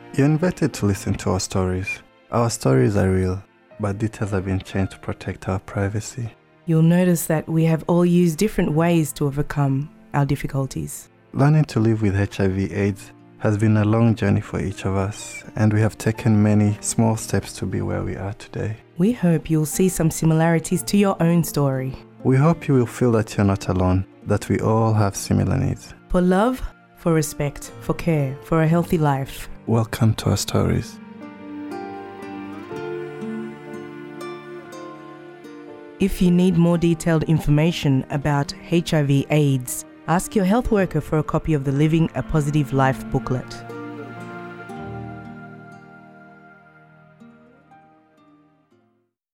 You're invited to listen to our stories. Our stories are real, but details have been changed to protect our privacy. You'll notice that we have all used different ways to overcome our difficulties. Learning to live with HIV/AIDS has been a long journey for each of us, and we have taken many small steps to be where we are today. We hope you'll see some similarities to your own story. We hope you will feel that you're not alone, that we all have similar needs. For love, for respect, for care, for a healthy life. Welcome to our stories. If you need more detailed information about HIV/AIDS, ask your health worker for a copy of the Living a Positive Life booklet.